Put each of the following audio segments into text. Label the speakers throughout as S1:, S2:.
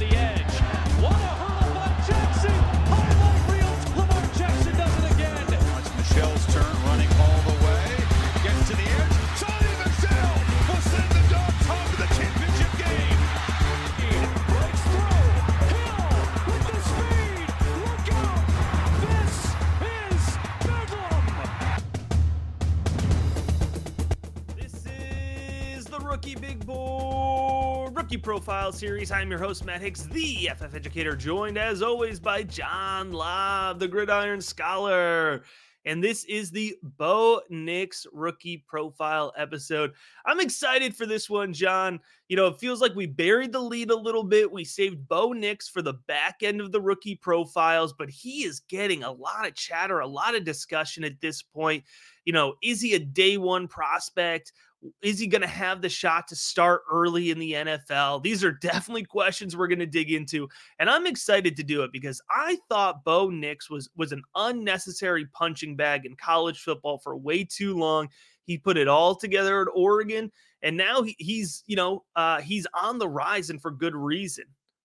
S1: the edge. What a hurdle by Jackson. Highlight reel. Lamar Jackson does it again.
S2: It's Michelle's turn, running all the way. Gets to the edge. Sonny Michel will send the Dogs home to the championship game.
S1: Breaks through. Hill with the speed. Look out. This is Bedlam.
S3: This is the Rookie Big Boy Rookie Profile Series. I'm your host, Matt Hicks, the FF Educator, joined as always by John Lobb, the Gridiron Scholar. And this is the Bo Nix Rookie Profile episode. I'm excited for this one, John. You know, it feels like we buried the lead a little bit. We saved Bo Nix for the back end of the rookie profiles, but he is getting a lot of chatter, a lot of discussion at this point. You know, is he a day one prospect? Is he going to have the shot to start early in the NFL? These are definitely questions we're going to dig into, and I'm excited to do it because I thought Bo Nix was an unnecessary punching bag in college football for way too long. He put it all together at Oregon, and now he's on the rise, and for good reason.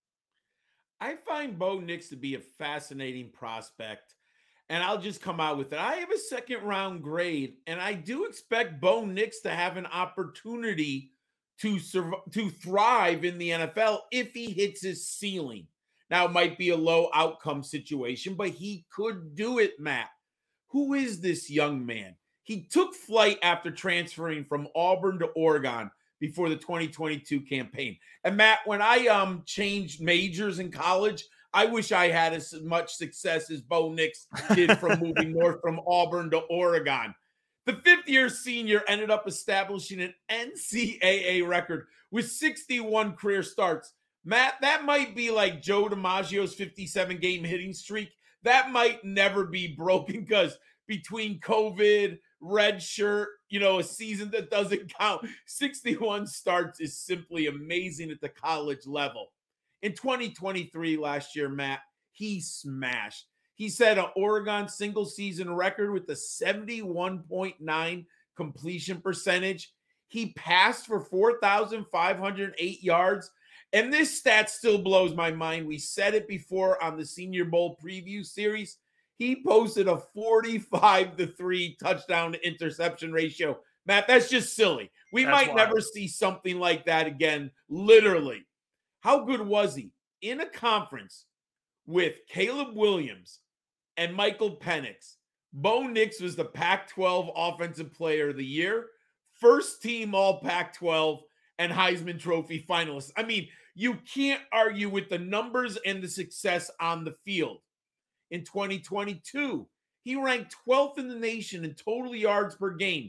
S4: I find Bo Nix to be a fascinating prospect, and I'll just come out with it. I have a second round grade, and I do expect Bo Nix to have an opportunity to thrive in the NFL if he hits his ceiling. Now, it might be a low outcome situation, but he could do it, Matt. Who is this young man? He took flight after transferring from Auburn to Oregon before the 2022 campaign. And Matt, when I changed majors in college, I wish I had as much success as Bo Nix did from moving north from Auburn to Oregon. The fifth-year senior ended up establishing an NCAA record with 61 career starts. Matt, that might be like Joe DiMaggio's 57-game hitting streak. That might never be broken because between COVID, red shirt, a season that doesn't count, 61 starts is simply amazing at the college level. In 2023, last year, Matt, he smashed. He set an Oregon single-season record with a 71.9 completion percentage. He passed for 4,508 yards. And this stat still blows my mind. We said it before on the Senior Bowl preview series. He posted a 45-3 touchdown to interception ratio. Matt, that's just silly. We might never see something like that again, literally. How good was he? In a conference with Caleb Williams and Michael Penix, Bo Nix was the Pac-12 Offensive Player of the Year, first team all Pac-12, and Heisman Trophy finalist. I mean, you can't argue with the numbers and the success on the field. In 2022, he ranked 12th in the nation in total yards per game,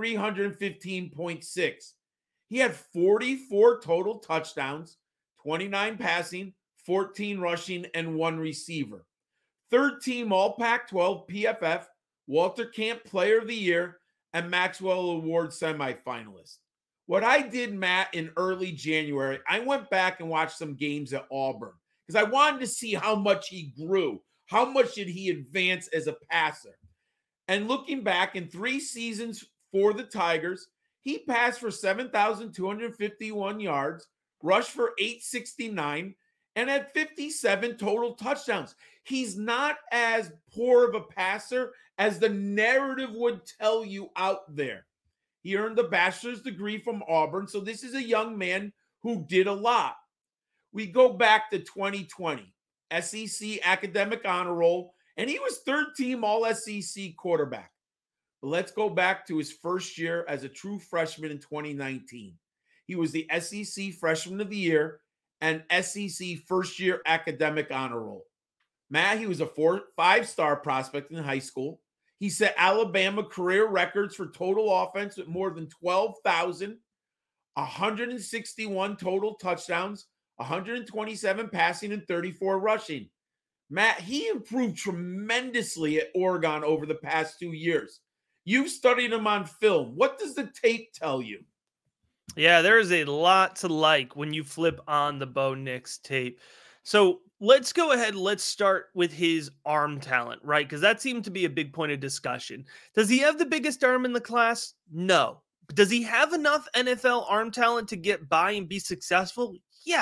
S4: 315.6. He had 44 total touchdowns, 29 passing, 14 rushing, and 1 receiver. Third team all Pac-12 PFF, Walter Camp Player of the Year, and Maxwell Award semifinalist. What I did, Matt, in early January, I went back and watched some games at Auburn because I wanted to see how much he grew. How much did he advance as a passer? And looking back in 3 seasons for the Tigers, he passed for 7,251 yards, rushed for 869, and had 57 total touchdowns. He's not as poor of a passer as the narrative would tell you out there. He earned a bachelor's degree from Auburn, so this is a young man who did a lot. We go back to 2020, SEC Academic Honor Roll, and he was third team All-SEC quarterback. But let's go back to his first year as a true freshman in 2019. He was the SEC Freshman of the Year and SEC First-Year Academic Honor Roll. Matt, he was a 5-star prospect in high school. He set Alabama career records for total offense with more than 12,000, 161 total touchdowns, 127 passing, and 34 rushing. Matt, he improved tremendously at Oregon over the past 2 years. You've studied him on film. What does the tape tell you?
S3: Yeah, there's a lot to like when you flip on the Bo Nix tape. So let's go ahead. Let's start with his arm talent, right? Because that seemed to be a big point of discussion. Does he have the biggest arm in the class? No. Does he have enough NFL arm talent to get by and be successful? Yes,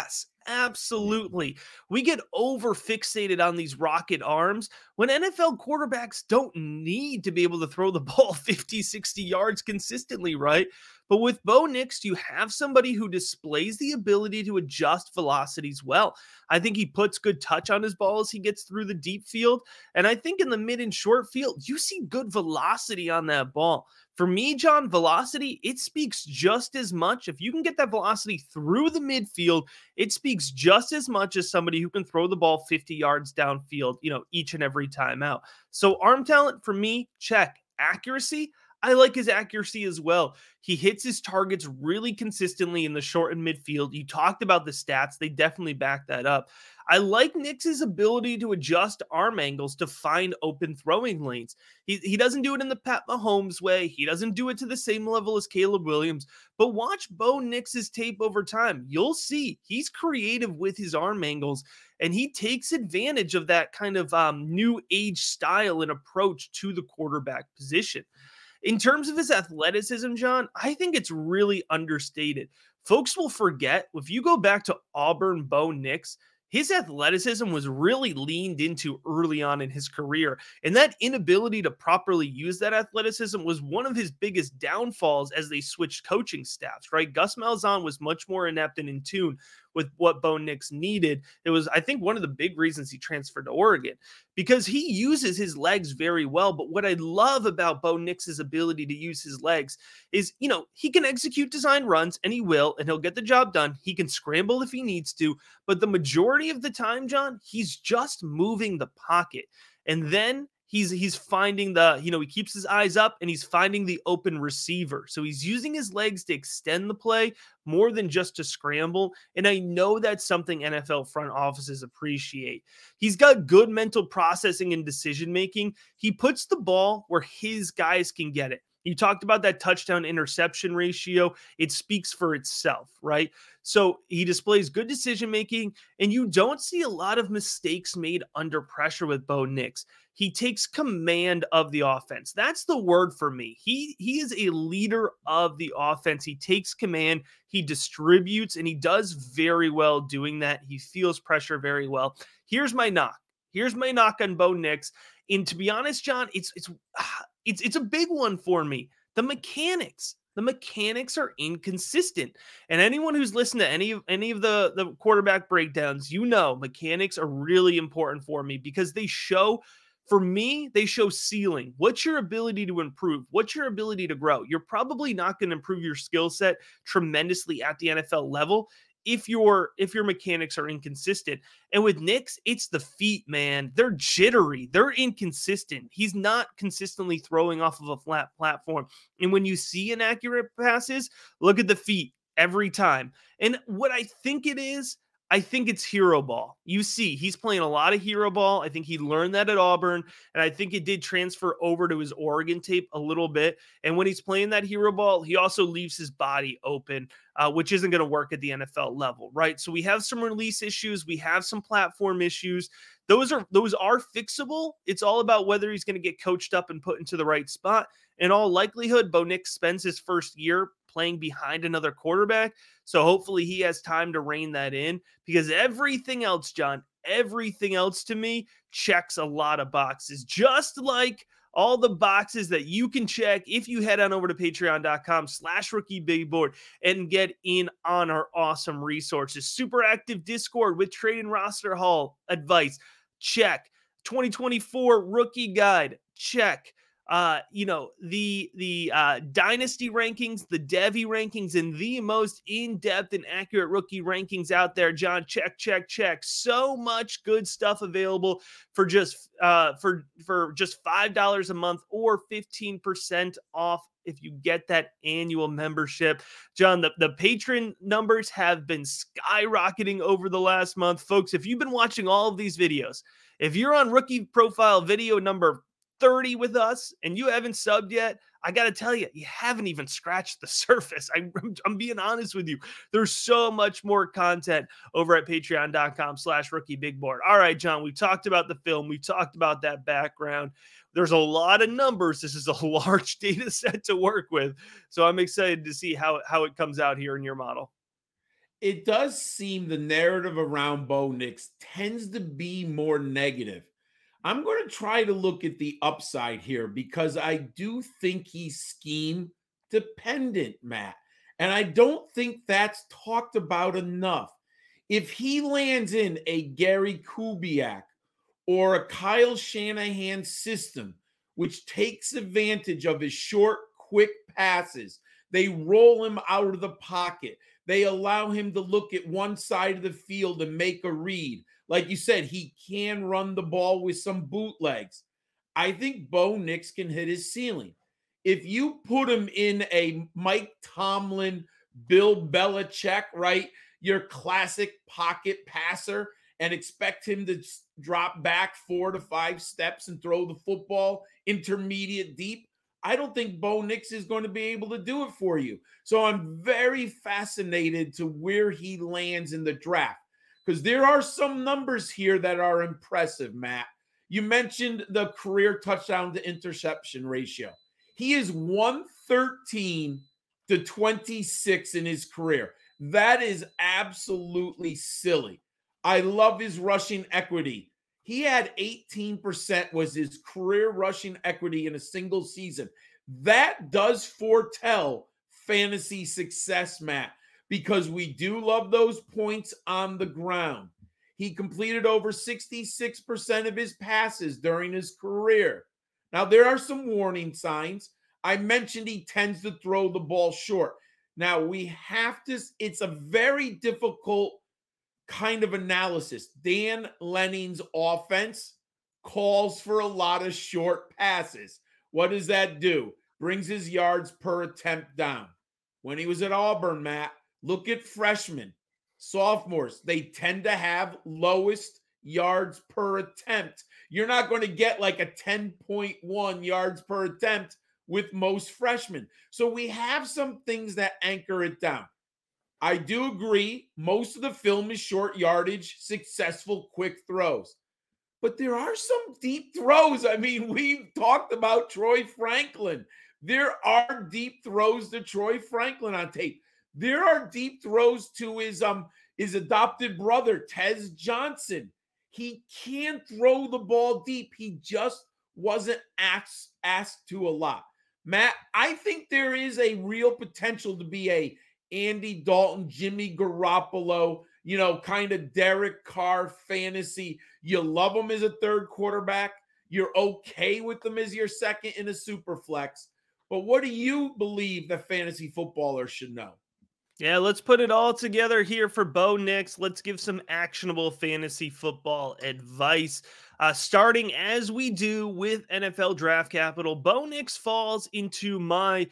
S3: Absolutely. We get over fixated on these rocket arms when NFL quarterbacks don't need to be able to throw the ball 50, 60 yards consistently, right? But with Bo Nix, you have somebody who displays the ability to adjust velocities well. I think he puts good touch on his ball as he gets through the deep field. And I think in the mid and short field, you see good velocity on that ball. For me, John, velocity, it speaks just as much. If you can get that velocity through the midfield, it speaks just as much as somebody who can throw the ball 50 yards downfield, each and every time out. So arm talent for me, check. Accuracy, I like his accuracy as well. He hits his targets really consistently in the short and midfield. You talked about the stats. They definitely back that up. I like Nix's ability to adjust arm angles to find open throwing lanes. He doesn't do it in the Pat Mahomes way. He doesn't do it to the same level as Caleb Williams. But watch Bo Nix's tape over time. You'll see he's creative with his arm angles, and he takes advantage of that kind of new age style and approach to the quarterback position. In terms of his athleticism, John, I think it's really understated. Folks will forget, if you go back to Auburn Bo Nix, his athleticism was really leaned into early on in his career. And that inability to properly use that athleticism was one of his biggest downfalls as they switched coaching staffs, right? Gus Malzahn was much more inept and in tune with what Bo Nix needed. It was, I think, one of the big reasons he transferred to Oregon, because he uses his legs very well. But what I love about Bo Nix's ability to use his legs is, he can execute design runs, and he will, and he'll get the job done. He can scramble if he needs to, but the majority of the time, John, he's just moving the pocket. And then he's finding he keeps his eyes up and he's finding the open receiver. So he's using his legs to extend the play more than just to scramble. And I know that's something NFL front offices appreciate. He's got good mental processing and decision-making. He puts the ball where his guys can get it. You talked about that touchdown interception ratio. It speaks for itself, right? So he displays good decision-making, and you don't see a lot of mistakes made under pressure with Bo Nix. He takes command of the offense. That's the word for me. He is a leader of the offense. He takes command, he distributes, and he does very well doing that. He feels pressure very well. Here's my knock on Bo Nix. And to be honest, John, it's a big one for me. The mechanics are inconsistent. And anyone who's listened to any of the quarterback breakdowns, mechanics are really important for me, because they show ceiling. What's your ability to improve? What's your ability to grow? You're probably not going to improve your skill set tremendously at the NFL level if your mechanics are inconsistent. And with Nix, it's the feet, man. They're jittery. They're inconsistent. He's not consistently throwing off of a flat platform. And when you see inaccurate passes, look at the feet every time. And what I think it is, I think it's hero ball. You see, he's playing a lot of hero ball. I think he learned that at Auburn, and I think it did transfer over to his Oregon tape a little bit. And when he's playing that hero ball, he also leaves his body open, which isn't going to work at the NFL level, right? So we have some release issues. We have some platform issues. Those are fixable. It's all about whether he's going to get coached up and put into the right spot. In all likelihood, Bo Nix spends his first year playing behind another quarterback. So hopefully he has time to rein that in, because everything else, John, everything else to me checks a lot of boxes, just like all the boxes that you can check if you head on over to patreon.com/rookiebigboard and get in on our awesome resources. Super active Discord with trade and roster haul advice. Check. 2024 rookie guide. Check. The dynasty rankings, the Devy rankings, and the most in-depth and accurate rookie rankings out there. John, check. So much good stuff available for just $5 a month, or 15% off if you get that annual membership. John, the patron numbers have been skyrocketing over the last month. Folks, if you've been watching all of these videos, if you're on Rookie Profile video number 30 with us and you haven't subbed yet, I got to tell you, you haven't even scratched the surface. I'm being honest with you. There's so much more content over at patreon.com/rookiebigboard. All right, John, we talked about the film. We talked about that background. There's a lot of numbers. This is a large data set to work with. So I'm excited to see how it comes out here in your model.
S4: It does seem the narrative around Bo Nix tends to be more negative. I'm going to try to look at the upside here because I do think he's scheme dependent, Matt. And I don't think that's talked about enough. If he lands in a Gary Kubiak or a Kyle Shanahan system, which takes advantage of his short, quick passes, they roll him out of the pocket. They allow him to look at one side of the field and make a read. Like you said, he can run the ball with some bootlegs. I think Bo Nix can hit his ceiling. If you put him in a Mike Tomlin, Bill Belichick, right, your classic pocket passer, and expect him to drop back 4 to 5 steps and throw the football intermediate deep, I don't think Bo Nix is going to be able to do it for you. So I'm very fascinated to where he lands in the draft because there are some numbers here that are impressive, Matt. You mentioned the career touchdown to interception ratio. He is 113 to 26 in his career. That is absolutely silly. I love his rushing equity. He had 18% was his career rushing equity in a single season. That does foretell fantasy success, Matt, because we do love those points on the ground. He completed over 66% of his passes during his career. Now, there are some warning signs. I mentioned he tends to throw the ball short. Now, we have to, it's a very difficult kind of analysis. Dan Lenning's offense calls for a lot of short passes. What does that do? Brings his yards per attempt down. When he was at Auburn, Matt, look at freshmen, sophomores. They tend to have lowest yards per attempt. You're not going to get like a 10.1 yards per attempt with most freshmen. So we have some things that anchor it down. I do agree. Most of the film is short yardage, successful, quick throws. But there are some deep throws. I mean, we've talked about Troy Franklin. There are deep throws to Troy Franklin on tape. There are deep throws to his adopted brother, Tez Johnson. He can throw the ball deep. He just wasn't asked to a lot. Matt, I think there is a real potential to be a Andy Dalton, Jimmy Garoppolo, kind of Derek Carr fantasy. You love him as a third quarterback. You're okay with him as your second in a super flex. But what do you believe the fantasy footballer should know?
S3: Yeah, let's put it all together here for Bo Nix. Let's give some actionable fantasy football advice. Starting as we do with NFL Draft Capital, Bo Nix falls into my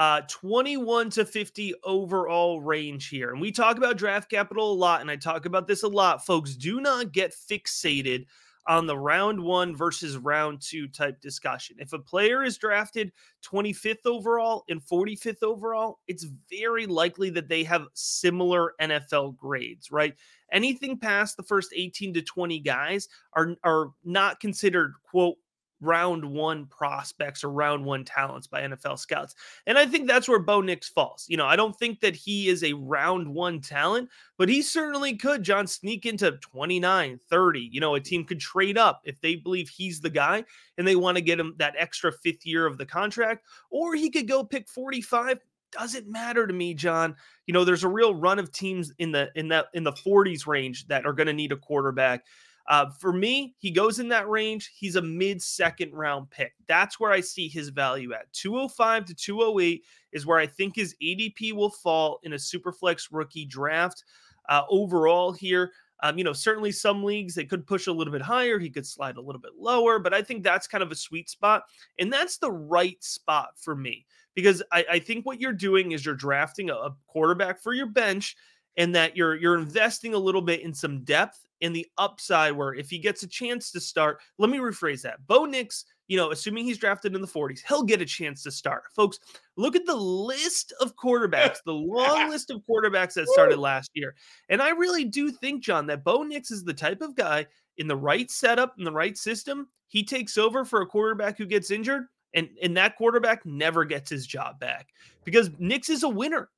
S3: 21 to 50 overall range here. And we talk about Draft Capital a lot, and I talk about this a lot. Folks, do not get fixated on the round 1 versus round 2 type discussion. If a player is drafted 25th overall and 45th overall, it's very likely that they have similar NFL grades, right? Anything past the first 18 to 20 guys are not considered, quote, round 1 prospects or round 1 talents by NFL scouts. And I think that's where Bo Nix falls. I don't think that he is a round 1 talent, but he certainly could, John, sneak into 29, 30. A team could trade up if they believe he's the guy and they want to get him that extra 5th year of the contract, or he could go pick 45. Doesn't matter to me, John. There's a real run of teams in the 40s range that are going to need a quarterback. For me, he goes in that range. He's a mid-second round pick. That's where I see his value at. 205 to 208 is where I think his ADP will fall in a Superflex rookie draft. Overall here, certainly some leagues, they could push a little bit higher. He could slide a little bit lower, but I think that's kind of a sweet spot. And that's the right spot for me because I think what you're doing is you're drafting a quarterback for your bench and that you're investing a little bit in some depth in the upside where if he gets a chance to start, let me rephrase that. Bo Nix, assuming he's drafted in the 40s, he'll get a chance to start. Folks, look at the list of quarterbacks, the long list of quarterbacks that started last year. And I really do think, John, that Bo Nix is the type of guy in the right setup, in the right system, he takes over for a quarterback who gets injured, and that quarterback never gets his job back because Nix is a winner.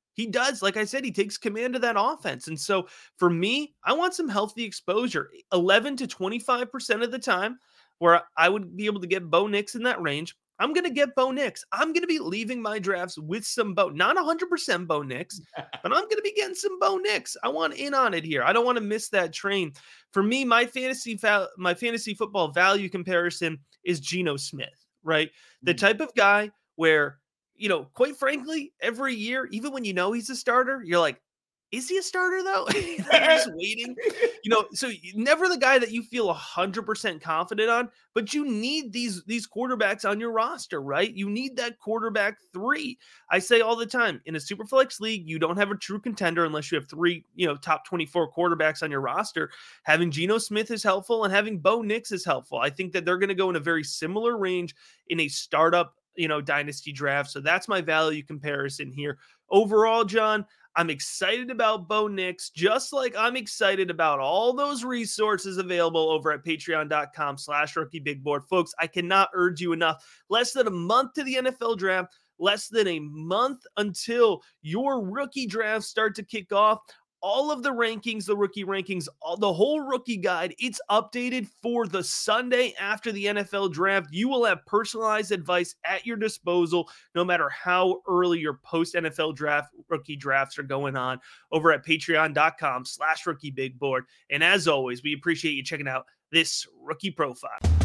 S3: He does. Like I said, he takes command of that offense. And so for me, I want some healthy exposure. 11 to 25% of the time where I would be able to get Bo Nix in that range. I'm going to get Bo Nix. I'm going to be leaving my drafts with some Bo, not 100% Bo Nix, but I'm going to be getting some Bo Nix. I want in on it here. I don't want to miss that train. For me, my fantasy football value comparison is Geno Smith, right? The type of guy where, quite frankly, every year, even when he's a starter, you're like, is he a starter though? You're just waiting, so never the guy that you feel 100% confident on, but you need these quarterbacks on your roster, right? You need that quarterback 3. I say all the time, in a Superflex league, you don't have a true contender unless you have 3, top 24 quarterbacks on your roster. Having Geno Smith is helpful, and having Bo Nix is helpful. I think that they're going to go in a very similar range in a startup, dynasty draft. So that's my value comparison here. Overall, John, I'm excited about Bo Nix, just like I'm excited about all those resources available over at patreon.com/rookiebigboard. Folks, I cannot urge you enough. Less than a month to the NFL draft, less than a month until your rookie drafts start to kick off. All of the rankings, the rookie rankings, the whole rookie guide, it's updated for the Sunday after the NFL draft. You will have personalized advice at your disposal, no matter how early your post-NFL draft rookie drafts are going on over at patreon.com/rookiebigboard. And as always, we appreciate you checking out this rookie profile.